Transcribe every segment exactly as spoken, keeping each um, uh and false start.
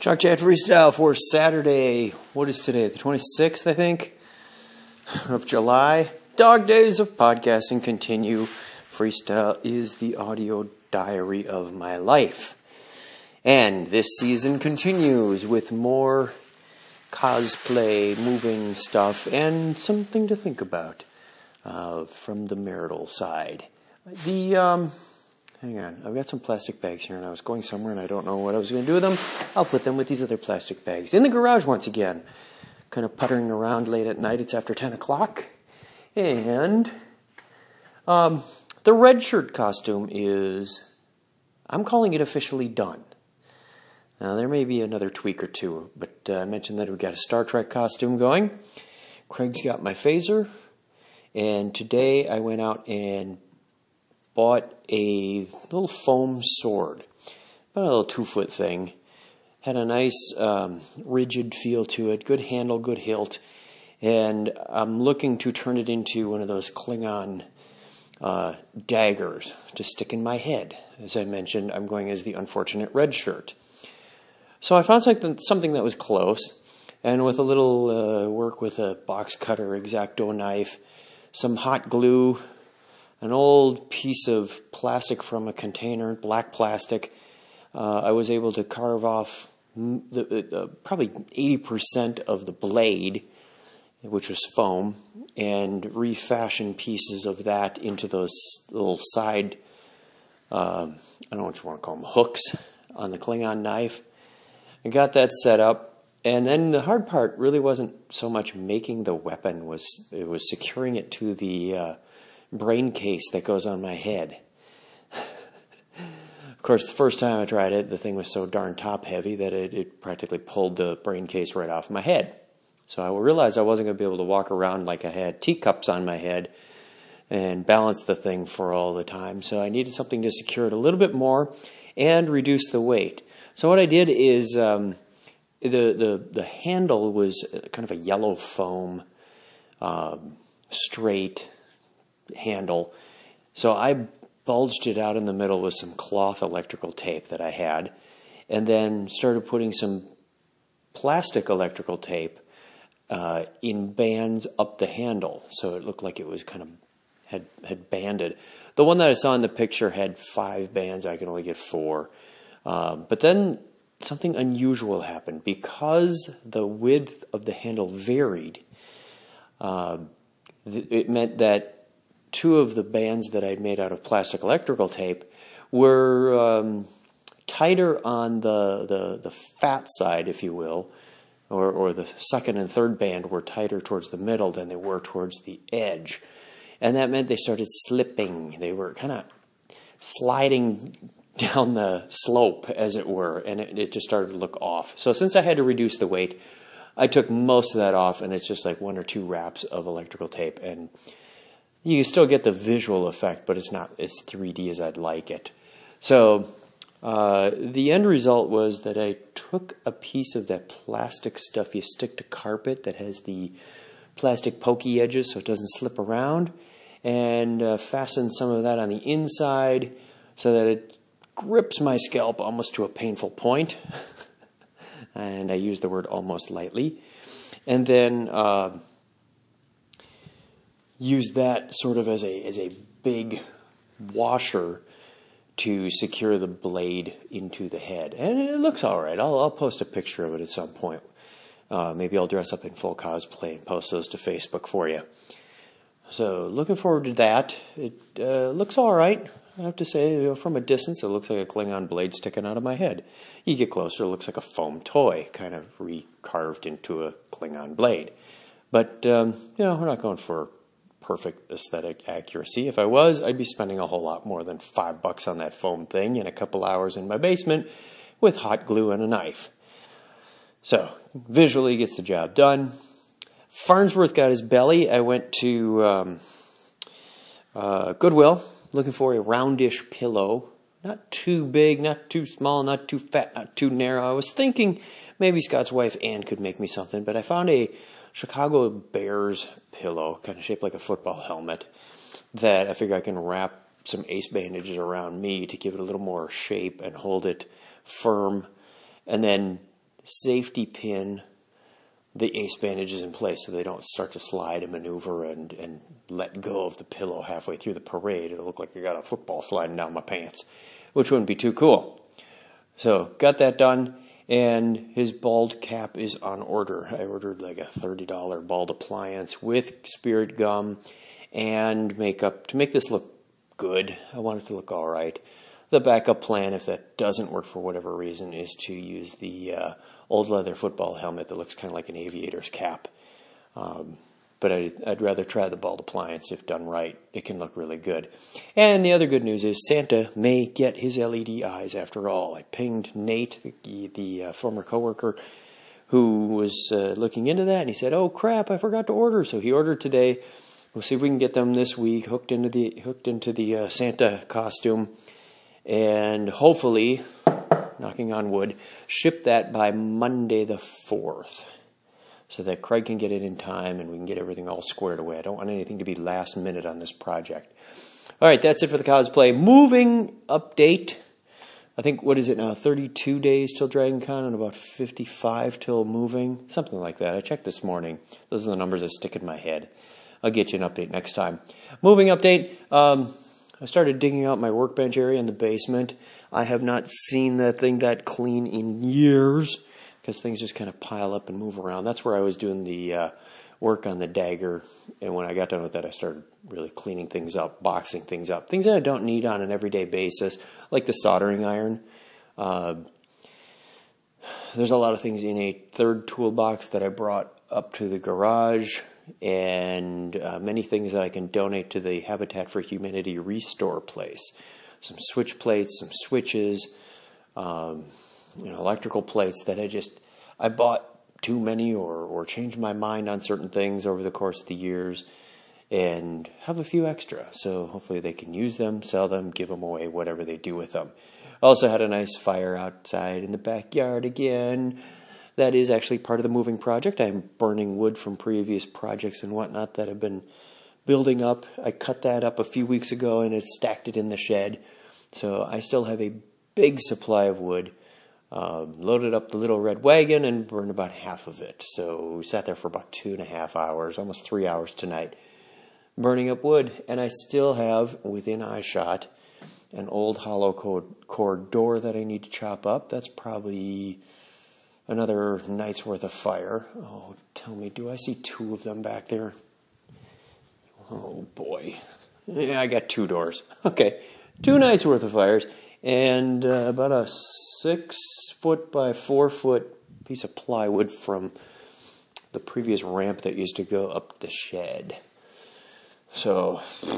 Chalk Chat Freestyle for Saturday. What is today? The twenty-sixth, I think, of July. Dog days of podcasting continue. Freestyle is the audio diary of my life. And this season continues with more cosplay, moving stuff, and something to think about uh, from the marital side. The, um... Hang on, I've got some plastic bags here and I was going somewhere and I don't know what I was going to do with them. I'll put them with these other plastic bags in the garage once again. Kind of puttering around late at night. It's after ten o'clock. And um, the red shirt costume is, I'm calling it officially done. Now there may be another tweak or two, but uh, I mentioned that we've got a Star Trek costume going. Craig's got my phaser. And today I went out and bought a little foam sword, about a little two-foot thing. Had a nice um, rigid feel to it, good handle, good hilt, and I'm looking to turn it into one of those Klingon uh, daggers to stick in my head. As I mentioned, I'm going as the unfortunate red shirt. So I found something, something that was close, and with a little uh, work with a box cutter, X-Acto knife, some hot glue, an old piece of plastic from a container, black plastic. Uh, I was able to carve off the, uh, probably eighty percent of the blade, which was foam, and refashion pieces of that into those little side, uh, I don't know what you want to call them, hooks on the Klingon knife. I got that set up, and then the hard part really wasn't so much making the weapon, was it was securing it to the uh, brain case that goes on my head. Of course, the first time I tried it, the thing was so darn top heavy that it, it practically pulled the brain case right off my head. So I realized I wasn't going to be able to walk around like I had teacups on my head and balance the thing for all the time. So I needed something to secure it a little bit more and reduce the weight. So what I did is um, the, the, the handle was kind of a yellow foam, um, straight handle. So I bulged it out in the middle with some cloth electrical tape that I had, and then started putting some plastic electrical tape uh, in bands up the handle, so it looked like it was kind of had had banded. The one that I saw in the picture had five bands. I can only get four. Um, but then something unusual happened. Because the width of the handle varied, uh, th- it meant that two of the bands that I'd made out of plastic electrical tape were um, tighter on the, the, the fat side, if you will, or, or the second and third band were tighter towards the middle than they were towards the edge. And that meant they started slipping. They were kind of sliding down the slope, as it were, and it, it just started to look off. So since I had to reduce the weight, I took most of that off, and it's just like one or two wraps of electrical tape, and you still get the visual effect, but it's not as three D as I'd like it. So uh, the end result was that I took a piece of that plastic stuff you stick to carpet that has the plastic pokey edges so it doesn't slip around, and uh, fastened some of that on the inside so that it grips my scalp almost to a painful point. And I use the word almost lightly. And then Uh, use that sort of as a as a big washer to secure the blade into the head. And it looks all right. I'll, I'll post a picture of it at some point. Uh, maybe I'll dress up in full cosplay and post those to Facebook for you. So looking forward to that. It uh, looks all right. I have to say, you know, from a distance, it looks like a Klingon blade sticking out of my head. You get closer, it looks like a foam toy, kind of recarved into a Klingon blade. But, um, you know, we're not going for perfect aesthetic accuracy. If I was, I'd be spending a whole lot more than five bucks on that foam thing in a couple hours in my basement with hot glue and a knife. So, visually gets the job done. Farnsworth got his belly. I went to um, uh, Goodwill looking for a roundish pillow. Not too big, not too small, not too fat, not too narrow. I was thinking maybe Scott's wife Ann could make me something, but I found a Chicago Bears pillow, kind of shaped like a football helmet, that I figure I can wrap some ace bandages around me to give it a little more shape and hold it firm. And then safety pin, the ace bandages in place so they don't start to slide and maneuver and, and let go of the pillow halfway through the parade. It'll look like I got a football sliding down my pants, which wouldn't be too cool. So got that done, and his bald cap is on order. I ordered like a thirty dollars bald appliance with spirit gum and makeup to make this look good. I want it to look all right. The backup plan, if that doesn't work for whatever reason, is to use the uh, old leather football helmet that looks kind of like an aviator's cap. Um, but I, I'd rather try the bald appliance. If done right, it can look really good. And the other good news is Santa may get his L E D eyes after all. I pinged Nate, the, the uh, former coworker, who was uh, looking into that, and he said, "Oh crap, I forgot to order." So he ordered today. We'll see if we can get them this week, hooked into the hooked into the uh, Santa costume. And hopefully, knocking on wood, ship that by Monday the fourth so that Craig can get it in time and we can get everything all squared away. I don't want anything to be last minute on this project. All right, that's it for the cosplay. Moving update. I think, what is it now, thirty-two days till Dragon Con and about fifty-five till moving? Something like that. I checked this morning. Those are the numbers that stick in my head. I'll get you an update next time. Moving update. Um... I started digging out my workbench area in the basement. I have not seen that thing that clean in years because things just kind of pile up and move around. That's where I was doing the uh, work on the dagger. And when I got done with that, I started really cleaning things up, boxing things up. Things that I don't need on an everyday basis, like the soldering iron. Uh, there's a lot of things in a third toolbox that I brought up to the garage, and uh, many things that I can donate to the Habitat for Humanity restore place. Some switch plates, some switches, um, you know, electrical plates that I just, I bought too many or, or changed my mind on certain things over the course of the years and have a few extra. So hopefully they can use them, sell them, give them away, whatever they do with them. Also had a nice fire outside in the backyard again. That is actually part of the moving project. I'm burning wood from previous projects and whatnot that have been building up. I cut that up a few weeks ago and it stacked it in the shed. So I still have a big supply of wood. Uh, loaded up the little red wagon and burned about half of it. So we sat there for about two and a half hours, almost three hours tonight, burning up wood. And I still have, within eyeshot, an old hollow core door that I need to chop up. That's probably another night's worth of fire. Oh, tell me, do I see two of them back there? Oh, boy. Yeah, I got two doors. Okay, two nights worth of fires and uh, about a six foot by four foot piece of plywood from the previous ramp that used to go up the shed. So,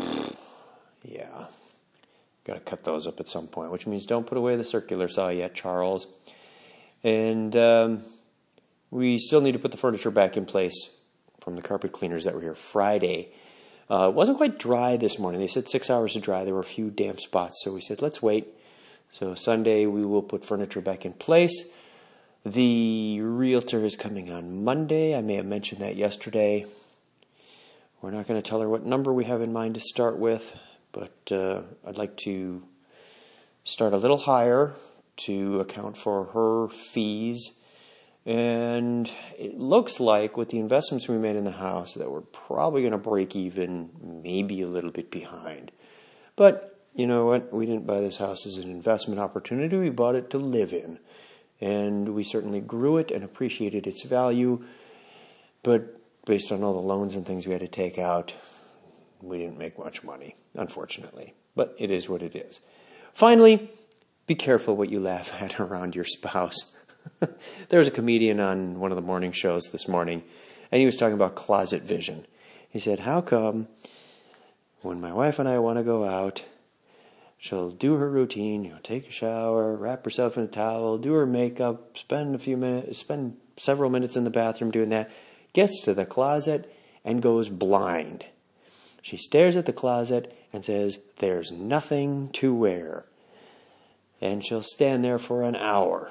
yeah, got to cut those up at some point, which means don't put away the circular saw yet, Charles. And um, we still need to put the furniture back in place from the carpet cleaners that were here Friday. Uh, it wasn't quite dry this morning. They said six hours to dry. There were a few damp spots, so we said, let's wait. So Sunday we will put furniture back in place. The realtor is coming on Monday. I may have mentioned that yesterday. We're not going to tell her what number we have in mind to start with, but uh, I'd like to start a little higher to account for her fees. And it looks like with the investments we made in the house that we're probably going to break even, maybe a little bit behind. But you know what? We didn't buy this house as an investment opportunity. We bought it to live in. And we certainly grew it and appreciated its value. But based on all the loans and things we had to take out, we didn't make much money, unfortunately. But it is what it is. Finally, be careful what you laugh at around your spouse. There was a comedian on one of the morning shows this morning, and he was talking about closet vision. He said, how come when my wife and I want to go out, she'll do her routine, you know, take a shower, wrap herself in a towel, do her makeup, spend a few minutes, spend several minutes in the bathroom doing that, gets to the closet and goes blind. She stares at the closet and says, there's nothing to wear. And she'll stand there for an hour.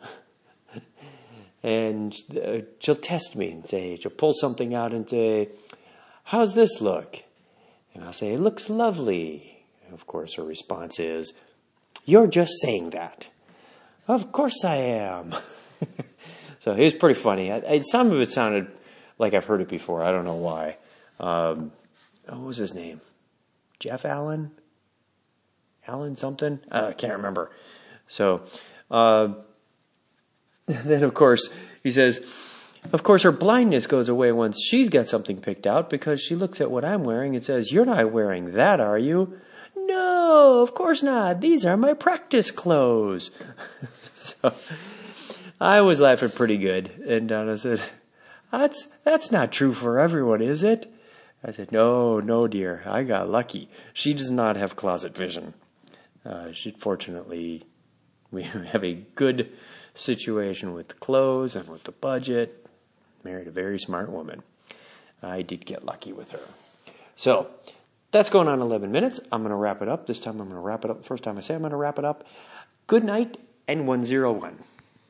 And uh, she'll test me and say, she'll pull something out and say, how's this look? And I'll say, it looks lovely. And of course, her response is, you're just saying that. Of course I am. So it was pretty funny. I, I, some of it sounded like I've heard it before. I don't know why. Um, what was his name? Jeff Allen? Allen something? Uh, I can't remember. So, uh, then of course, he says, of course her blindness goes away once she's got something picked out because she looks at what I'm wearing and says, you're not wearing that, are you? No, of course not. These are my practice clothes. So I was laughing pretty good. And Donna said, that's, that's not true for everyone, is it? I said, no, no, dear. I got lucky. She does not have closet vision. Uh, she, fortunately, we have a good situation with the clothes and with the budget. Married a very smart woman. I did get lucky with her. So that's going on eleven minutes. I'm going to wrap it up. This time I'm going to wrap it up. The first time I say I'm going to wrap it up. Good night and one oh one.